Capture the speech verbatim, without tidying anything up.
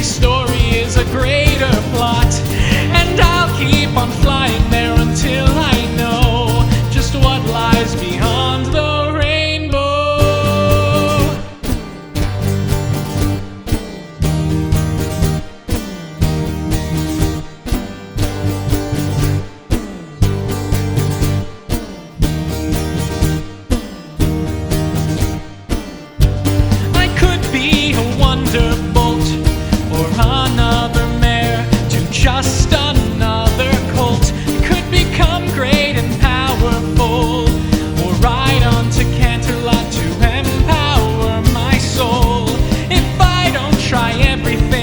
Every story is a greater plot, and I'll keep on flying there until I know just what lies beyond the rainbow. I could be a wonderbolt or another mare to just another colt. I could become great and powerful, or ride on to Canterlot to empower my soul. If I don't try everything